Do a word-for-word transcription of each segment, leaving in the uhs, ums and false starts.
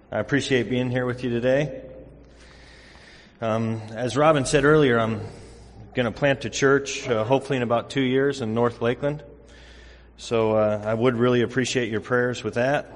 I appreciate being here with you today. Um, as Robin said earlier, I'm going to plant a church, uh, hopefully in about two years in North Lakeland. So uh, I would really appreciate your prayers with that.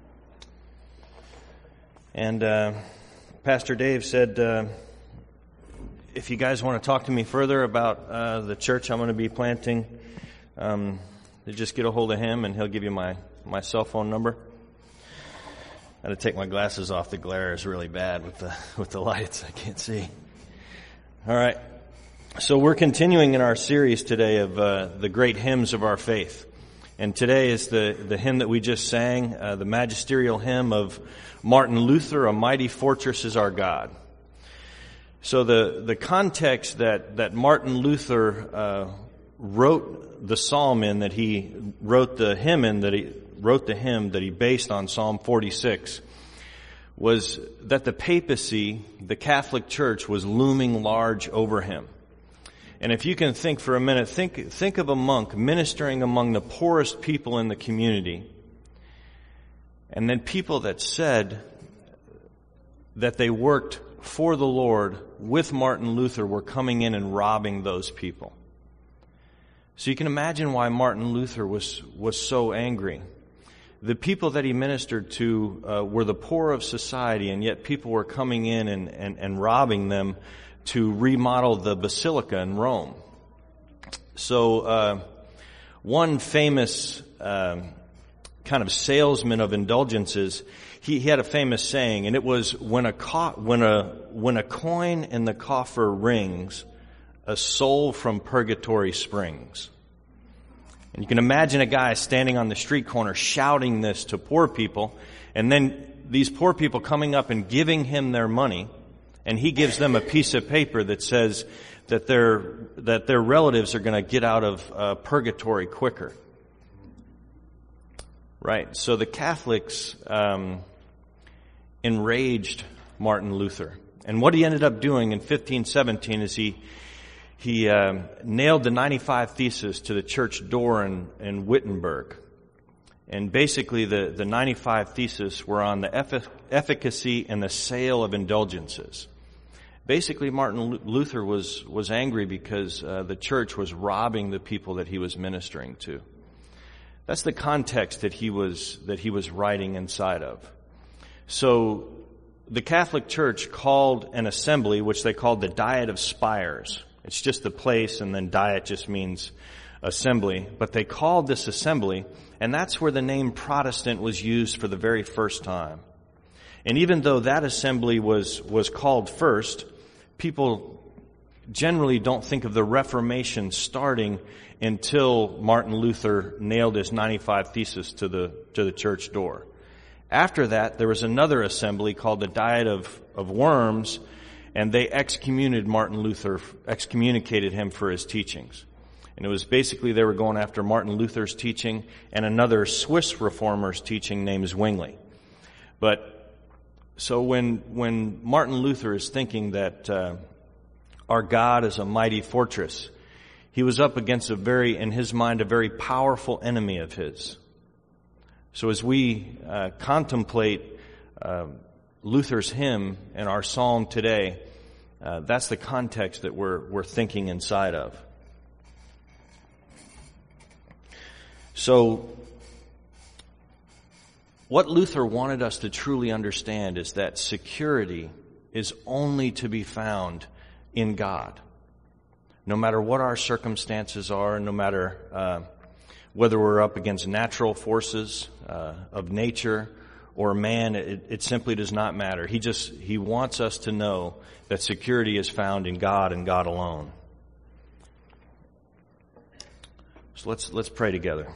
And uh, Pastor Dave said, uh, if you guys want to talk to me further about uh, the church I'm going to be planting, um, just get a hold of him and he'll give you my, my cell phone number. I had to take my glasses off. The glare is really bad with the with the lights. I can't see. All right. So we're continuing in our series today of uh, the great hymns of our faith. And today is the, the hymn that we just sang, uh, the magisterial hymn of Martin Luther, "A Mighty Fortress is Our God." So the, the context that, that Martin Luther uh, wrote the psalm in, that he wrote the hymn in, that he wrote the hymn that he based on Psalm forty-six, was that the papacy, the Catholic Church, was looming large over him. And if you can think for a minute, think think of a monk ministering among the poorest people in the community, and then people that said that they worked for the Lord with Martin Luther were coming in and robbing those people. So you can imagine why Martin Luther was was so angry. The people that he ministered to uh, were the poor of society, and yet people were coming in and, and, and robbing them to remodel the basilica in Rome. So uh, one famous uh, kind of salesman of indulgences, he, he had a famous saying, and it was, when a, co- when a, when a coin in the coffer rings, a soul from purgatory springs. And you can imagine a guy standing on the street corner shouting this to poor people, and then these poor people coming up and giving him their money, and he gives them a piece of paper that says that their that their relatives are going to get out of uh, purgatory quicker. Right. So the Catholics um, enraged Martin Luther, and what he ended up doing in fifteen seventeen is he. He uh, nailed the ninety-five Theses to the church door in, in Wittenberg. And basically the, the ninety-five Theses were on the effic- efficacy and the sale of indulgences. Basically, Martin Luther was, was angry because uh, the church was robbing the people that he was ministering to. That's the context that he was, that he was writing inside of. So the Catholic Church called an assembly, which they called the Diet of Spires. It's just the place, and then diet just means assembly. But they called this assembly, and that's where the name Protestant was used for the very first time. And even though that assembly was, was called first, people generally don't think of the Reformation starting until Martin Luther nailed his ninety-five Theses to the, to the church door. After that, there was another assembly called the Diet of, of Worms, and they excommunicated Martin Luther, excommunicated him for his teachings. And it was basically they were going after Martin Luther's teaching and another Swiss reformer's teaching named Zwingli. But so when when Martin Luther is thinking that uh, our God is a mighty fortress, he was up against a very, in his mind, a very powerful enemy of his. So as we uh, contemplate uh, Luther's hymn and our psalm today, uh, that's the context that we're we're thinking inside of. So, what Luther wanted us to truly understand is that security is only to be found in God. No matter what our circumstances are, no matter uh, whether we're up against natural forces uh, of nature or man, it, it simply does not matter. He just, he wants us to know that security is found in God and God alone. So let's, let's pray together.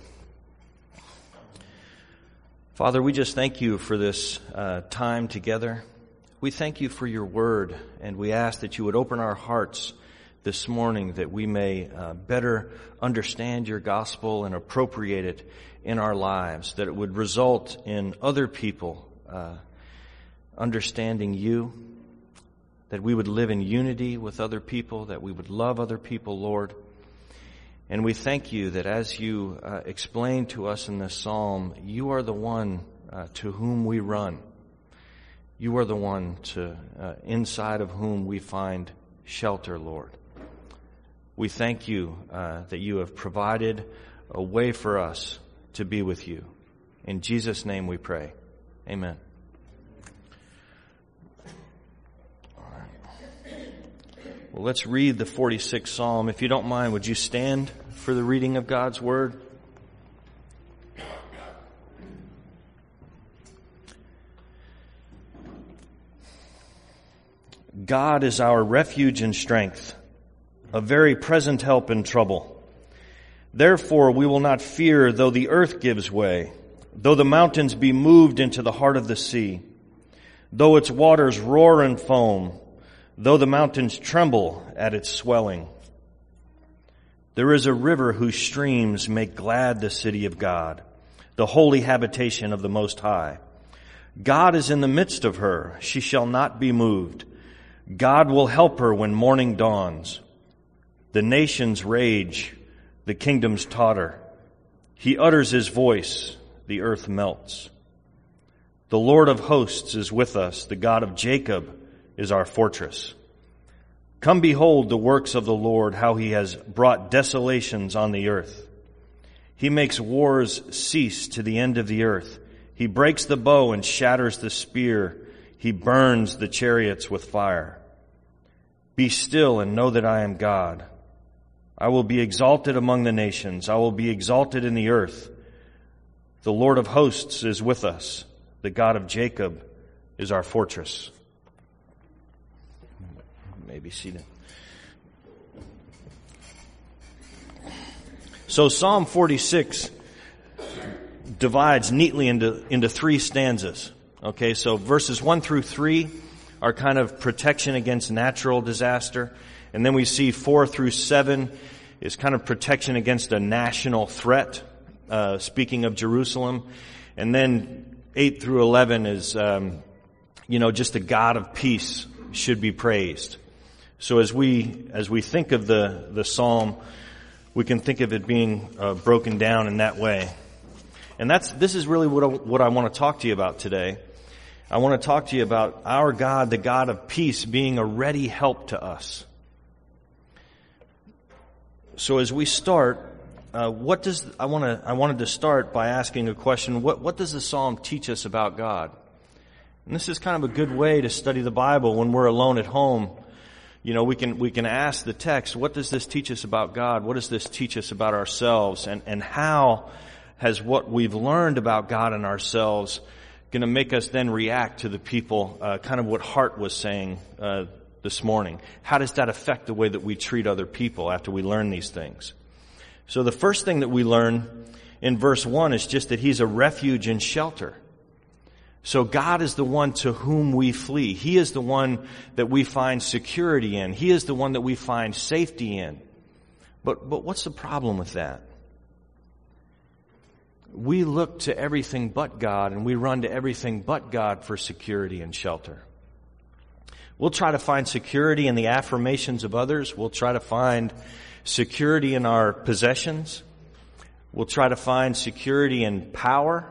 Father, we just thank you for this uh, time together. We thank you for your word, and we ask that you would open our hearts this morning that we may uh, better understand your gospel and appropriate it in our lives, that it would result in other people uh, understanding you, that we would live in unity with other people, that we would love other people, Lord. And we thank you that as you uh, explain to us in this psalm, you are the one uh, to whom we run. You are the one to uh, inside of whom we find shelter, Lord. We thank you uh, that you have provided a way for us to be with you. In Jesus' name we pray. Amen. All right. Well, let's read the forty-sixth Psalm. If you don't mind, would you stand for the reading of God's Word? God is our refuge and strength, a very present help in trouble. Therefore we will not fear, though the earth gives way, though the mountains be moved into the heart of the sea, though its waters roar and foam, though the mountains tremble at its swelling. There is a river whose streams make glad the city of God, the holy habitation of the Most High. God is in the midst of her. She shall not be moved. God will help her when morning dawns. The nations rage, the kingdoms totter. He utters his voice, the earth melts. The Lord of hosts is with us. The God of Jacob is our fortress. Come behold the works of the Lord, how he has brought desolations on the earth. He makes wars cease to the end of the earth. He breaks the bow and shatters the spear. He burns the chariots with fire. Be still and know that I am God. I will be exalted among the nations. I will be exalted in the earth. The Lord of hosts is with us. The God of Jacob is our fortress. You may be seated. So Psalm forty-six divides neatly into, into three stanzas. Okay, so verses one through three are kind of protection against natural disaster. And then we see four through seven is kind of protection against a national threat, uh, speaking of Jerusalem. And then eight through eleven is, um, you know, just the God of peace should be praised. So as we, as we think of the, the psalm, we can think of it being uh, broken down in that way. And that's, this is really what I, what I want to talk to you about today. I want to talk to you about our God, the God of peace, being a ready help to us. So as we start, uh, what does, I want to, I wanted to start by asking a question. What, what does the Psalm teach us about God? And this is kind of a good way to study the Bible when we're alone at home. You know, we can, we can ask the text, what does this teach us about God? What does this teach us about ourselves? And, and how has what we've learned about God and ourselves going to make us then react to the people, uh, kind of what Hart was saying, uh, this morning? How does that affect the way that we treat other people after we learn these things? So the first thing that we learn in verse one is just that he's a refuge and shelter. So God is the one to whom we flee. He is the one that we find security in. He is the one that we find safety in. But, but what's the problem with that? We look to everything but God, and we run to everything but God for security and shelter. We'll try to find security in the affirmations of others. We'll try to find security in our possessions. We'll try to find security in power.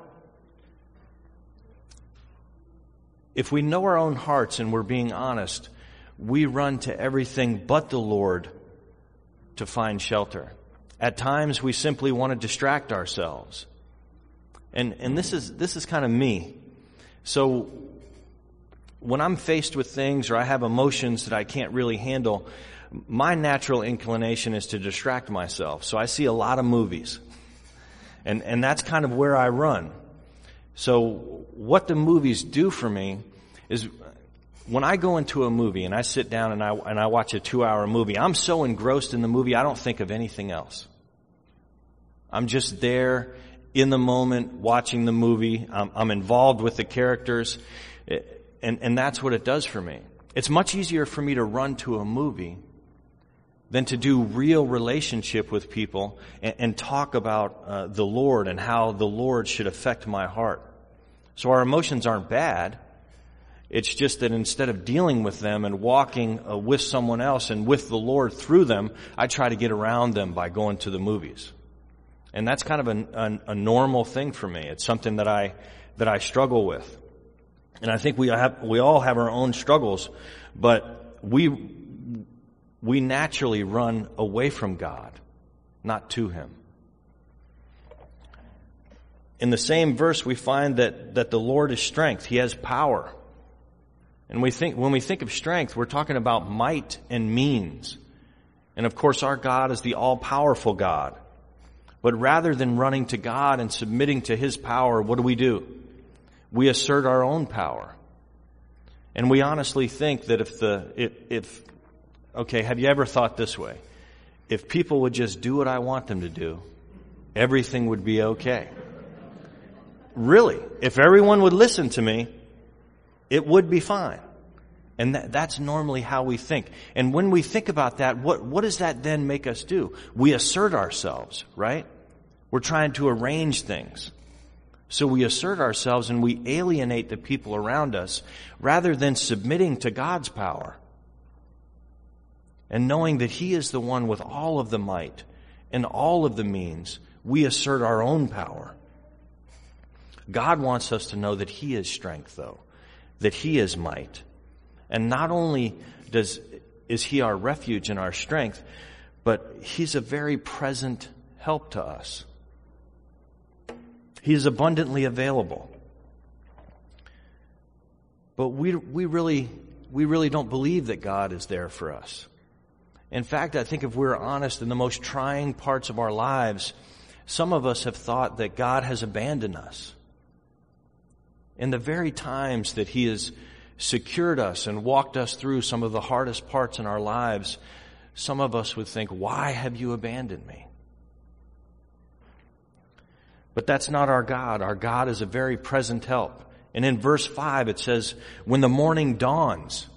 If we know our own hearts and we're being honest, we run to everything but the Lord to find shelter. At times, we simply want to distract ourselves. And and this is this is kind of me. So when I'm faced with things or I have emotions that I can't really handle, my natural inclination is to distract myself. So I see a lot of movies. And and that's kind of where I run. So what the movies do for me is when I go into a movie and I sit down and I and I watch a two-hour movie, I'm so engrossed in the movie I don't think of anything else. I'm just there in the moment watching the movie. I'm, I'm involved with the characters, and and that's what it does for me. It's much easier for me to run to a movie than to do real relationship with people and, and talk about uh, the Lord and how the Lord should affect my heart. So our emotions aren't bad. It's just that instead of dealing with them and walking uh, with someone else and with the Lord through them, I try to get around them by going to the movies. And that's kind of a, a, a normal thing for me. It's something that I that I struggle with. And I think we have, we all have our own struggles, but we, we naturally run away from God, not to Him. In the same verse, we find that, that the Lord is strength. He has power. And we think, when we think of strength, we're talking about might and means. And of course, our God is the all-powerful God. But rather than running to God and submitting to His power, what do we do? We assert our own power. And we honestly think that if the, if, if, okay, have you ever thought this way? If people would just do what I want them to do, everything would be okay. Really, if everyone would listen to me, it would be fine. And that, that's normally how we think. And when we think about that, what, what does that then make us do? We assert ourselves, right? We're trying to arrange things. So we assert ourselves and we alienate the people around us rather than submitting to God's power. And knowing that He is the one with all of the might and all of the means, we assert our own power. God wants us to know that He is strength, though, that He is might. And not only does is He our refuge and our strength, but He's a very present help to us. He is abundantly available. But we we really we really don't believe that God is there for us. In fact, I think if we're honest, in the most trying parts of our lives, some of us have thought that God has abandoned us. In the very times that He has secured us and walked us through some of the hardest parts in our lives, some of us would think, why have you abandoned me? But that's not our God. Our God is a very present help. And in verse five it says, when the morning dawns,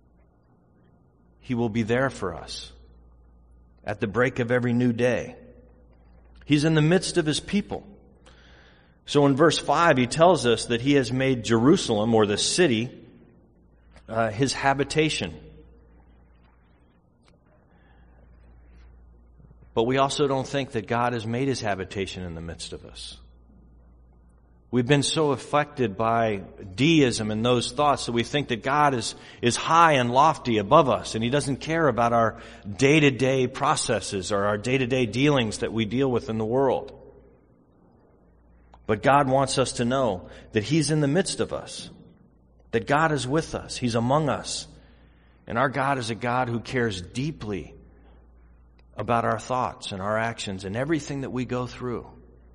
He will be there for us at the break of every new day. He's in the midst of His people. So in verse five, He tells us that He has made Jerusalem, or the city, uh, His habitation. But we also don't think that God has made His habitation in the midst of us. We've been so affected by deism and those thoughts that we think that God is, is high and lofty above us, and He doesn't care about our day-to-day processes or our day-to-day dealings that we deal with in the world. But God wants us to know that He's in the midst of us, that God is with us, He's among us. And our God is a God who cares deeply about our thoughts and our actions and everything that we go through.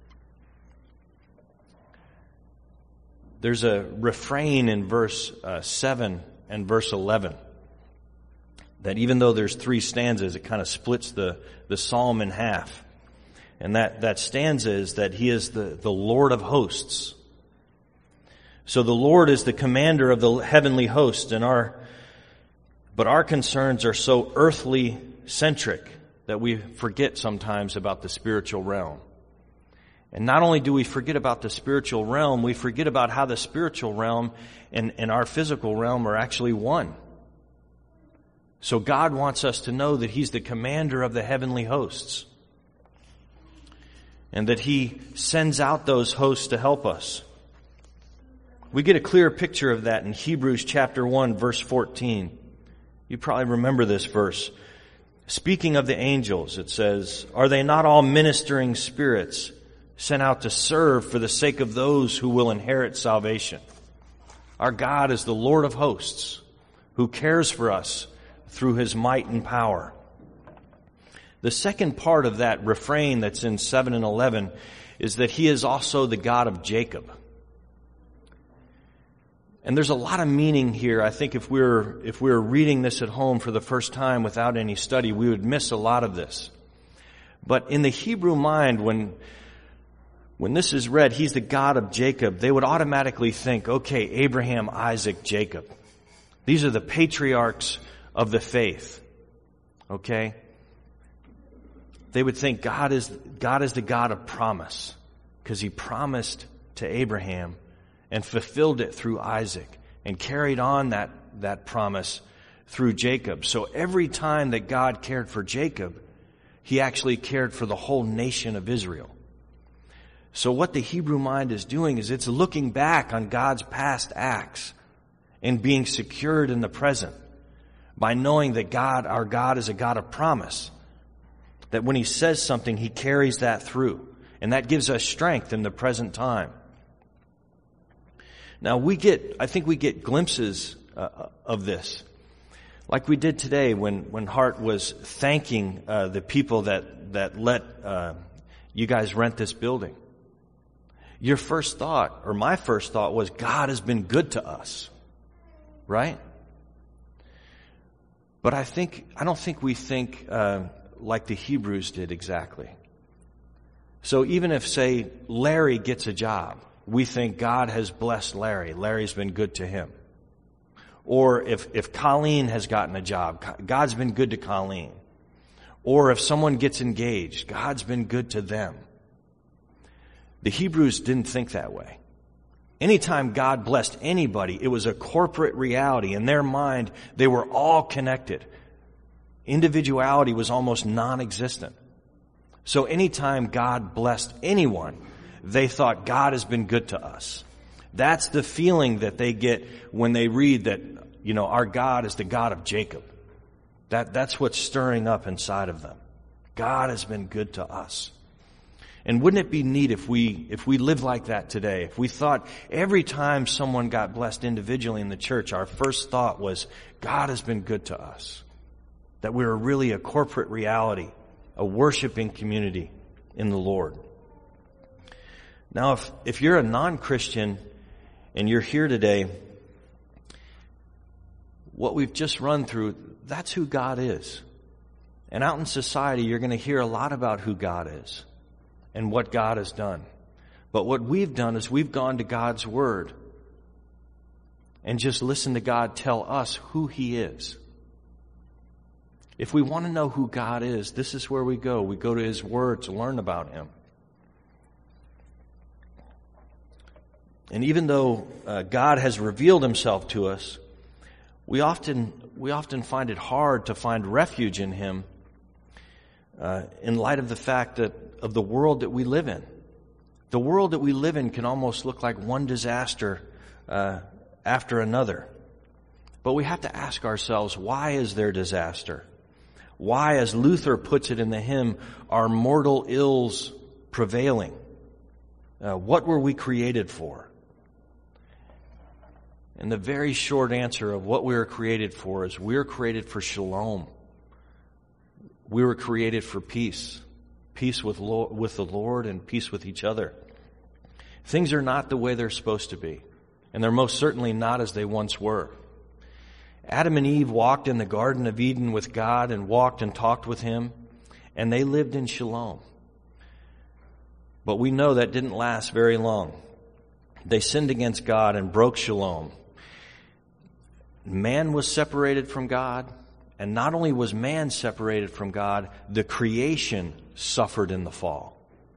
There's a refrain in verse uh, seven and verse eleven that even though there's three stanzas, it kind of splits the, the psalm in half. And that, that stanza is that He is the, the Lord of hosts. So the Lord is the commander of the heavenly host, and our, but our concerns are so earthly centric that we forget sometimes about the spiritual realm. And not only do we forget about the spiritual realm, we forget about how the spiritual realm and, and our physical realm are actually one. So God wants us to know that He's the commander of the heavenly hosts, and that He sends out those hosts to help us. We get a clear picture of that in Hebrews chapter one, verse fourteen. You probably remember this verse. Speaking of the angels, it says, "Are they not all ministering spirits sent out to serve for the sake of those who will inherit salvation?" Our God is the Lord of hosts, who cares for us through His might and power. The second part of that refrain that's in seven and eleven is that He is also the God of Jacob. And there's a lot of meaning here. I think if we were, if we were reading this at home for the first time without any study, we would miss a lot of this. But in the Hebrew mind, when, when this is read, He's the God of Jacob, they would automatically think, okay, Abraham, Isaac, Jacob. These are the patriarchs of the faith. Okay? They would think God is, God is the God of promise, because He promised to Abraham and fulfilled it through Isaac and carried on that, that promise through Jacob. So every time that God cared for Jacob, He actually cared for the whole nation of Israel. So what the Hebrew mind is doing is it's looking back on God's past acts and being secured in the present by knowing that God, our God, is a God of promise. That when He says something, He carries that through. And that gives us strength in the present time. Now we get, I think we get glimpses uh, of this. Like we did today when, when Hart was thanking uh, the people that, that let uh, you guys rent this building. Your first thought, or my first thought, was God has been good to us. Right? But I think, I don't think we think uh, like the Hebrews did exactly. So even if, say, Larry gets a job, we think God has blessed Larry. Larry's been good to him. Or if, if Colleen has gotten a job, God's been good to Colleen. Or if someone gets engaged, God's been good to them. The Hebrews didn't think that way. Anytime God blessed anybody, it was a corporate reality. In their mind, they were all connected. Individuality was almost non-existent. So anytime God blessed anyone, they thought God has been good to us. That's the feeling that they get when they read that, you know, our God is the God of Jacob. That, that's what's stirring up inside of them. God has been good to us. And wouldn't it be neat if we, if we lived like that today? If we thought every time someone got blessed individually in the church, our first thought was, God has been good to us. That we were really a corporate reality, a worshiping community in the Lord. Now, if, if you're a non-Christian and you're here today, what we've just run through, that's who God is. And out in society, you're going to hear a lot about who God is and what God has done. But what we've done is we've gone to God's Word and just listened to God tell us who He is. If we want to know who God is, this is where we go. We go to His Word to learn about Him. And even though uh, God has revealed Himself to us, we often we often find it hard to find refuge in Him uh, in light of the fact that of the world that we live in. The world that we live in can almost look like one disaster uh, after another. But we have to ask ourselves, why is there disaster? Why, as Luther puts it in the hymn, are mortal ills prevailing? Uh, what were we created for? And the very short answer of what we were created for is we were created for shalom. We were created for peace. Peace with, Lord, with the Lord and peace with each other. Things are not the way they're supposed to be. And they're most certainly not as they once were. Adam and Eve walked in the Garden of Eden with God and walked and talked with Him. And they lived in shalom. But we know that didn't last very long. They sinned against God and broke shalom. Man was separated from God. And not only was man separated from God, the creation suffered in the fall.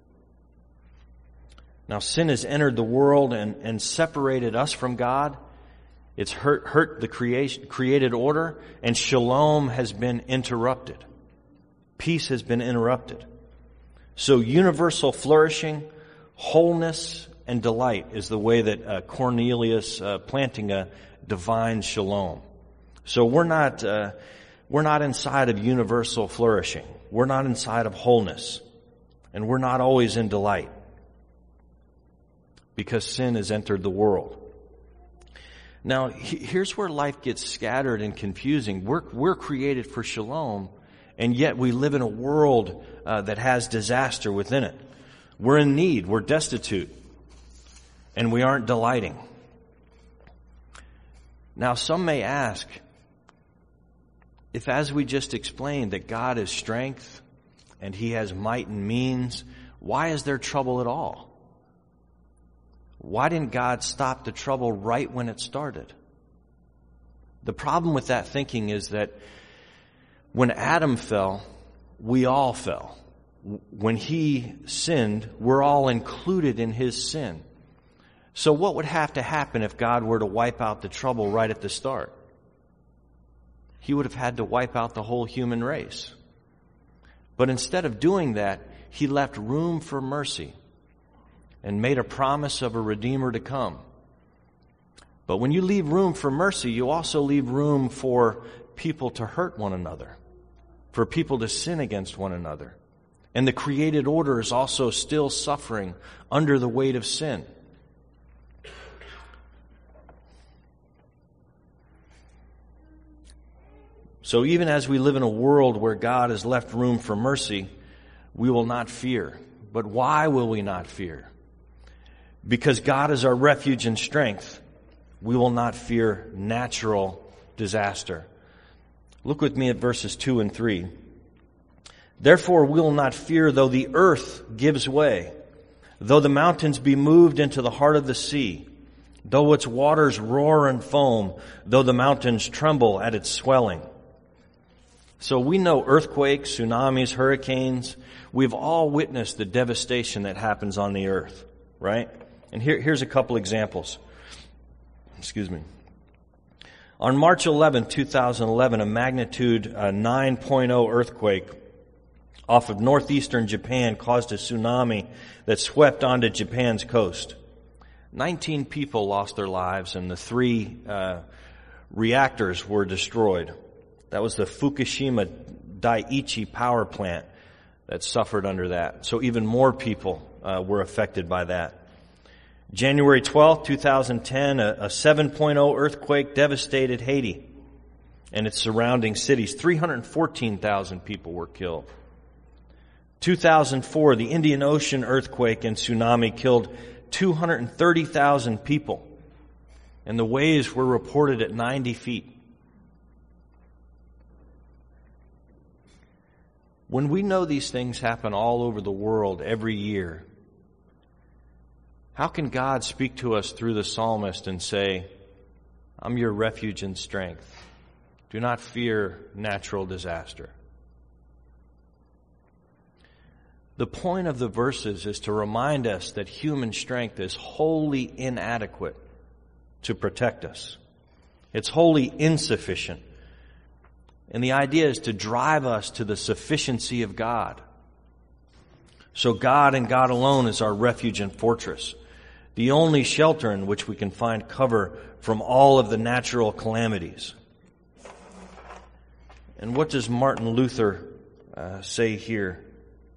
Now sin has entered the world and, and separated us from God. It's hurt, hurt the creation, created order, and shalom has been interrupted. Peace has been interrupted. So universal flourishing, wholeness, and delight is the way that uh, Cornelius uh, Plantinga defines shalom. So we're not... Uh, We're not inside of universal flourishing. We're not inside of wholeness. And we're not always in delight. Because sin has entered the world. Now, here's where life gets scattered and confusing. We're, we're created for shalom, and yet we live in a world uh, that has disaster within it. We're in need. We're destitute. And we aren't delighting. Now, some may ask, if, as we just explained, that God is strength and He has might and means, why is there trouble at all? Why didn't God stop the trouble right when it started? The problem with that thinking is that when Adam fell, we all fell. When he sinned, we're all included in his sin. So what would have to happen if God were to wipe out the trouble right at the start? He would have had to wipe out the whole human race. But instead of doing that, He left room for mercy. and made a promise of a Redeemer to come. But when you leave room for mercy, you also leave room for people to hurt one another, for people to sin against one another. And the created order is also still suffering under the weight of sin. So even as we live in a world where God has left room for mercy, we will not fear. But why will we not fear? Because God is our refuge and strength. We will not fear natural disaster. Look with me at verses two and three. Therefore we will not fear though the earth gives way, though the mountains be moved into the heart of the sea, though its waters roar and foam, though the mountains tremble at its swelling. So we know earthquakes, tsunamis, hurricanes. We've all witnessed the devastation that happens on the earth, right? And here, here's a couple examples. Excuse me. On March eleventh, two thousand eleven, a magnitude uh, nine point oh earthquake off of northeastern Japan caused a tsunami that swept onto Japan's coast. Nineteen people lost their lives and the three uh, reactors were destroyed. That was the Fukushima Daiichi power plant that suffered under that. So even more people uh, were affected by that. January twelfth, two thousand ten, a, a seven point oh earthquake devastated Haiti and its surrounding cities. three hundred fourteen thousand people were killed. two thousand four, the Indian Ocean earthquake and tsunami killed two hundred thirty thousand people, and the waves were reported at ninety feet. When we know these things happen all over the world every year, how can God speak to us through the psalmist and say, I'm your refuge and strength. Do not fear natural disaster. The point of the verses is to remind us that human strength is wholly inadequate to protect us. It's wholly insufficient. And the idea is to drive us to the sufficiency of God. So God and God alone is our refuge and fortress, the only shelter in which we can find cover from all of the natural calamities. And what does Martin Luther uh, say here?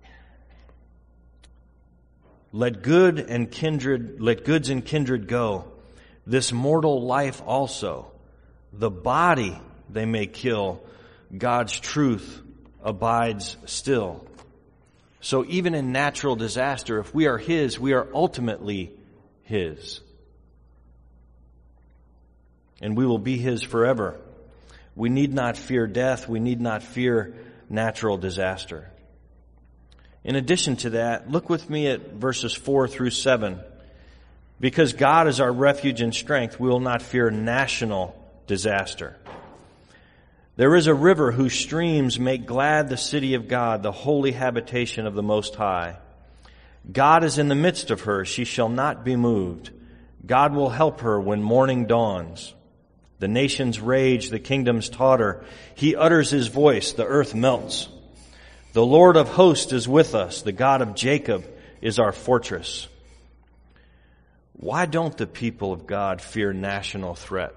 Let good and kindred, let goods and kindred go. This mortal life also, the body they may kill, God's truth abides still. So even in natural disaster, if we are His, we are ultimately His. And we will be His forever. We need not fear death. We need not fear natural disaster. In addition to that, look with me at verses four through seven. Because God is our refuge and strength, we will not fear national disaster. There is a river whose streams make glad the city of God, the holy habitation of the Most High. God is in the midst of her. She shall not be moved. God will help her when morning dawns. The nations rage, the kingdoms totter. He utters His voice, the earth melts. The Lord of hosts is with us. The God of Jacob is our fortress. Why don't the people of God fear national threat?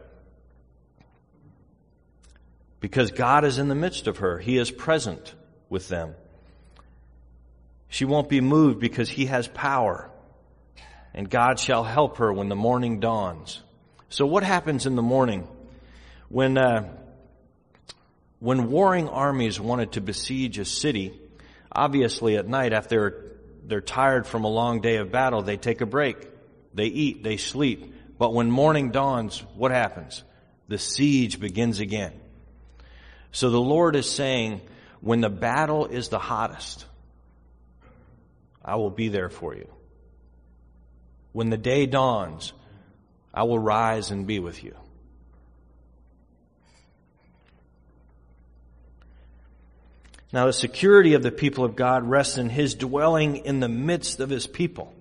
Because God is in the midst of her. He is present with them. She won't be moved because He has power. And God shall help her when the morning dawns. So what happens in the morning? When uh, when warring armies wanted to besiege a city, obviously at night after they're tired from a long day of battle, they take a break. They eat, they sleep. But when morning dawns, what happens? The siege begins again. So the Lord is saying, when the battle is the hottest, I will be there for you. When the day dawns, I will rise and be with you. Now the security of the people of God rests in His dwelling in the midst of His people.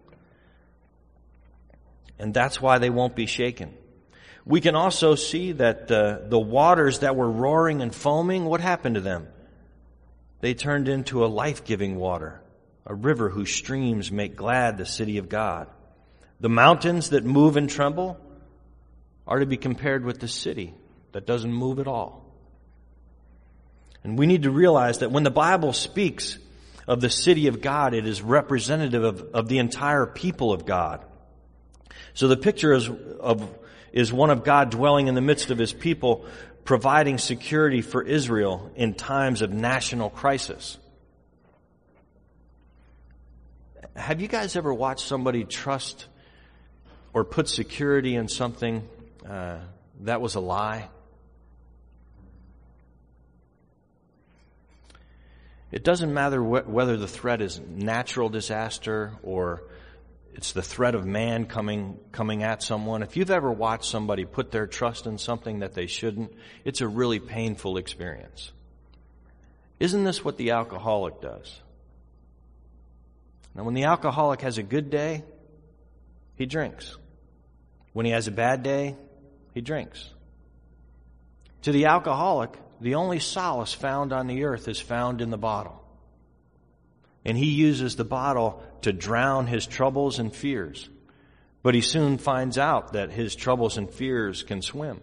And that's why they won't be shaken. We can also see that uh, the waters that were roaring and foaming, what happened to them? They turned into a life-giving water, a river whose streams make glad the city of God. The mountains that move and tremble are to be compared with the city that doesn't move at all. And we need to realize that when the Bible speaks of the city of God, it is representative of, of the entire people of God. So the picture is, of, is one of God dwelling in the midst of His people, providing security for Israel in times of national crisis. Have you guys ever watched somebody trust or put security in something uh, that was a lie? It doesn't matter wh- whether the threat is natural disaster or it's the threat of man coming coming at someone. If you've ever watched somebody put their trust in something that they shouldn't, it's a really painful experience. Isn't this what the alcoholic does? Now, when the alcoholic has a good day, he drinks. When he has a bad day, he drinks. To the alcoholic, the only solace found on the earth is found in the bottle. And he uses the bottle to drown his troubles and fears. But he soon finds out that his troubles and fears can swim.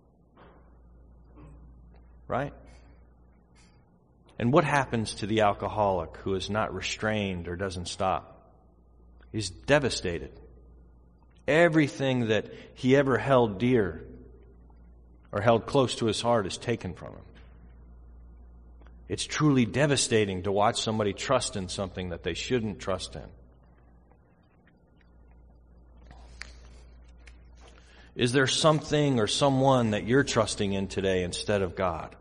Right? And what happens to the alcoholic who is not restrained or doesn't stop? He's devastated. Everything that he ever held dear or held close to his heart is taken from him. It's truly devastating to watch somebody trust in something that they shouldn't trust in. Is there something or someone that you're trusting in today instead of God?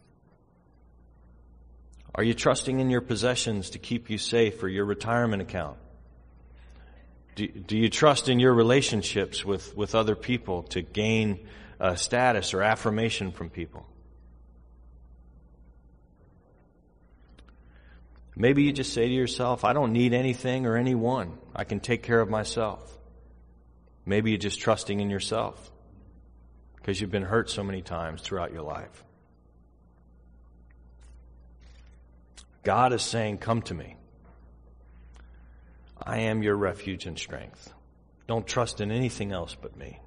Are you trusting in your possessions to keep you safe or your retirement account? Do, do you trust in your relationships with, with other people to gain uh, status or affirmation from people? Maybe you just say to yourself, I don't need anything or anyone. I can take care of myself. Maybe you're just trusting in yourself because you've been hurt so many times throughout your life. God is saying, come to me. I am your refuge and strength. Don't trust in anything else but me.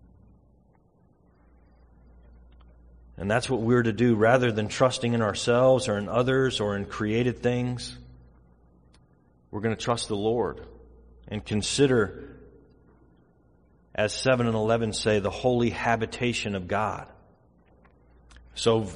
And that's what we're to do rather than trusting in ourselves or in others or in created things. We're going to trust the Lord and consider, as seven and eleven say, the holy habitation of God. So,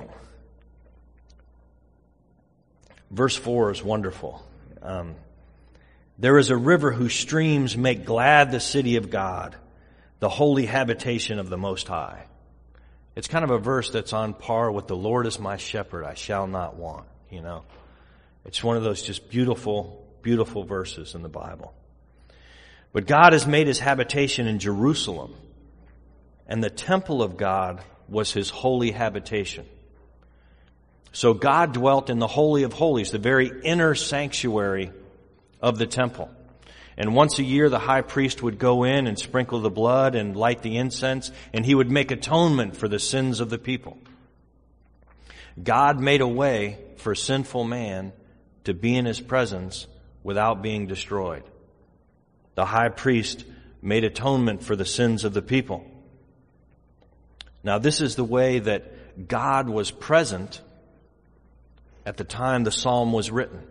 verse four is wonderful. Um, there is a river whose streams make glad the city of God, the holy habitation of the Most High. It's kind of a verse that's on par with the Lord is my shepherd, I shall not want, you know. It's one of those just beautiful, beautiful verses in the Bible. But God has made His habitation in Jerusalem, and the temple of God was His holy habitation. So God dwelt in the Holy of Holies, the very inner sanctuary of the temple. And once a year, the high priest would go in and sprinkle the blood and light the incense, and he would make atonement for the sins of the people. God made a way for sinful man to be in His presence without being destroyed. The high priest made atonement for the sins of the people. Now, this is the way that God was present at the time the psalm was written.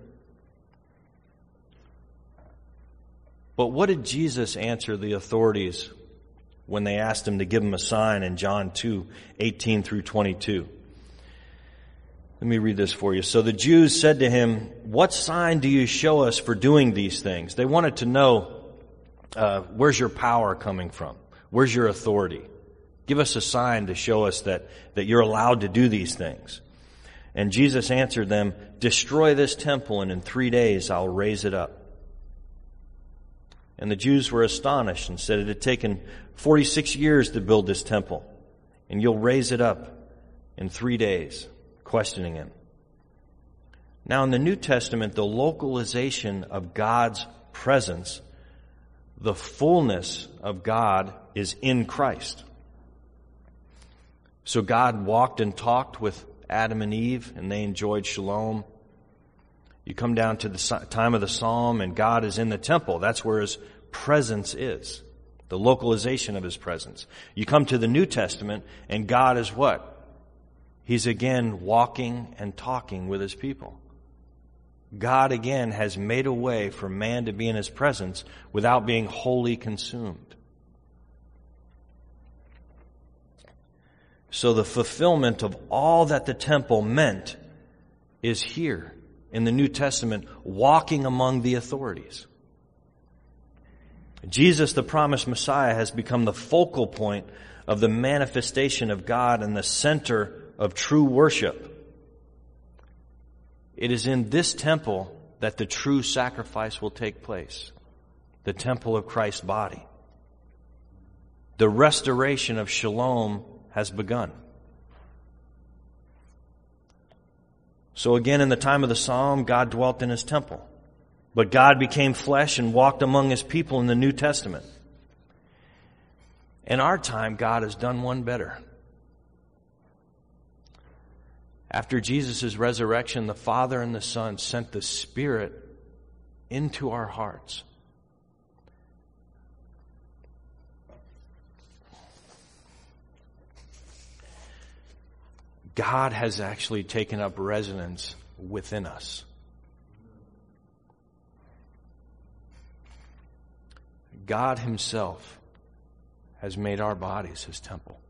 But what did Jesus answer the authorities when they asked Him to give Him a sign in John two, eighteen through twenty-two? Let me read this for you. So the Jews said to Him, what sign do you show us for doing these things? They wanted to know, uh, where's your power coming from? Where's your authority? Give us a sign to show us that, that you're allowed to do these things. And Jesus answered them, destroy this temple and in three days I'll raise it up. And the Jews were astonished and said, it had taken forty-six years to build this temple, and you'll raise it up in three days, questioning Him. Now in the New Testament, the localization of God's presence, the fullness of God is in Christ. So God walked and talked with Adam and Eve, and they enjoyed shalom. You come down to the time of the psalm, and God is in the temple. That's where His presence is. the localization of his presence. You come to the New Testament, and God is what? He's again walking and talking with his people. God again has made a way for man to be in his presence without being wholly consumed. So the fulfillment of all that the temple meant is here in the New Testament, walking among the authorities. Jesus, the promised Messiah, has become the focal point of the manifestation of God and the center of true worship. It is in this temple that the true sacrifice will take place, the temple of Christ's body. The restoration of shalom has begun. So again, in the time of the psalm, God dwelt in his temple. But God became flesh and walked among his people in the New Testament. In our time, God has done one better. After Jesus' resurrection, the Father and the Son sent the Spirit into our hearts. God has actually taken up residence within us. God himself has made our bodies his temple.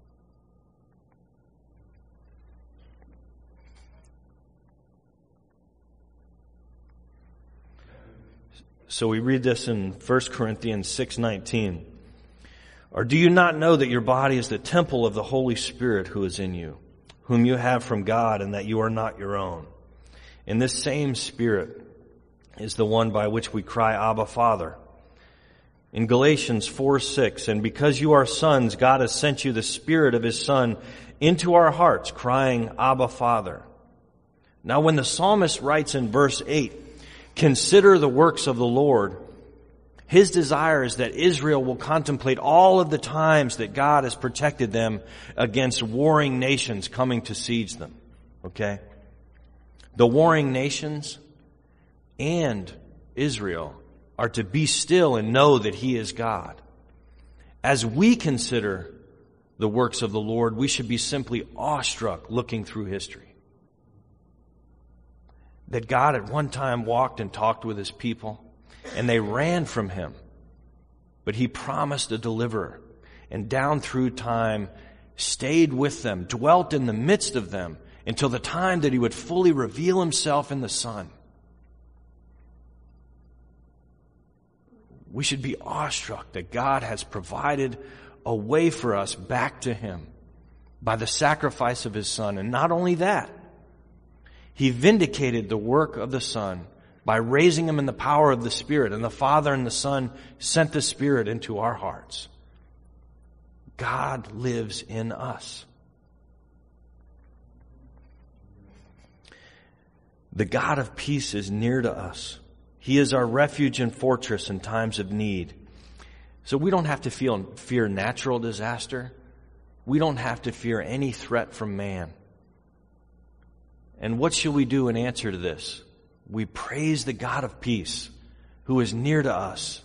So we read this in First Corinthians six nineteen. Or do you not know that your body is the temple of the Holy Spirit who is in you, whom you have from God, and that you are not your own? And this same Spirit is the one by which we cry, Abba, Father. In Galatians four six, and because you are sons, God has sent you the Spirit of his Son into our hearts, crying, Abba, Father. Now when the psalmist writes in verse eight, consider the works of the Lord, his desire is that Israel will contemplate all of the times that God has protected them against warring nations coming to siege them. Okay? The warring nations and Israel are to be still and know that he is God. As we consider the works of the Lord, we should be simply awestruck looking through history. That God at one time walked and talked with his people, and they ran from him. But he promised a deliverer, and down through time stayed with them, dwelt in the midst of them, until the time that he would fully reveal himself in the Son. We should be awestruck that God has provided a way for us back to him by the sacrifice of his Son. And not only that, he vindicated the work of the Son by raising him in the power of the Spirit. And the Father and the Son sent the Spirit into our hearts. God lives in us. The God of peace is near to us. He is our refuge and fortress in times of need. So we don't have to feel, fear natural disaster. We don't have to fear any threat from man. And what shall we do in answer to this? We praise the God of peace who is near to us.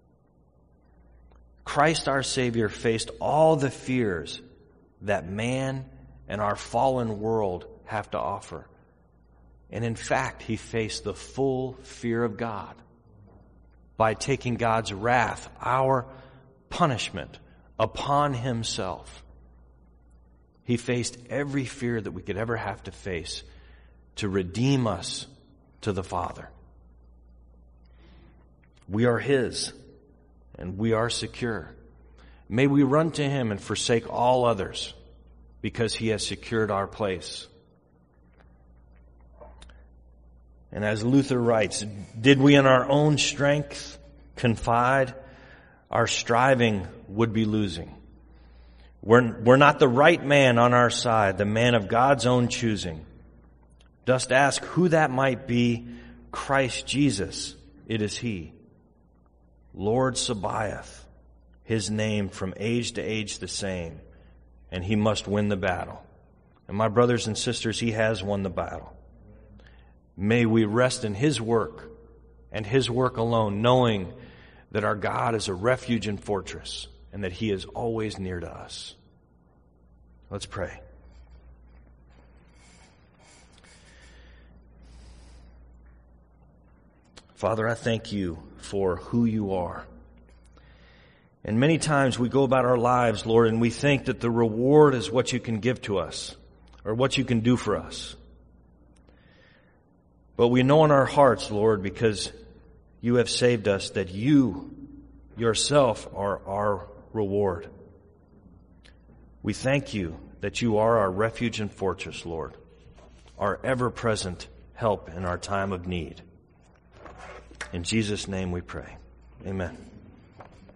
Christ our Savior faced all the fears that man and our fallen world have to offer. And in fact, he faced the full fear of God by taking God's wrath, our punishment, upon himself. He faced every fear that we could ever have to face to redeem us to the Father. We are his, and we are secure. May we run to him and forsake all others, because he has secured our place. And as Luther writes, did we in our own strength confide, our striving would be losing. We're, we're not the right man on our side, the man of God's own choosing. Dost ask who that might be? Christ Jesus, it is he. Lord Sabaoth, his name from age to age the same, and he must win the battle. And my brothers and sisters, he has won the battle. May we rest in his work and his work alone, knowing that our God is a refuge and fortress, and that He is always near to us. Let's pray. Father, I thank You for who You are. And many times we go about our lives, Lord, and we think that the reward is what You can give to us or what You can do for us. But we know in our hearts, Lord, because You have saved us, that You Yourself are our reward. We thank You that You are our refuge and fortress, Lord, our ever-present help in our time of need. In Jesus' name we pray. Amen.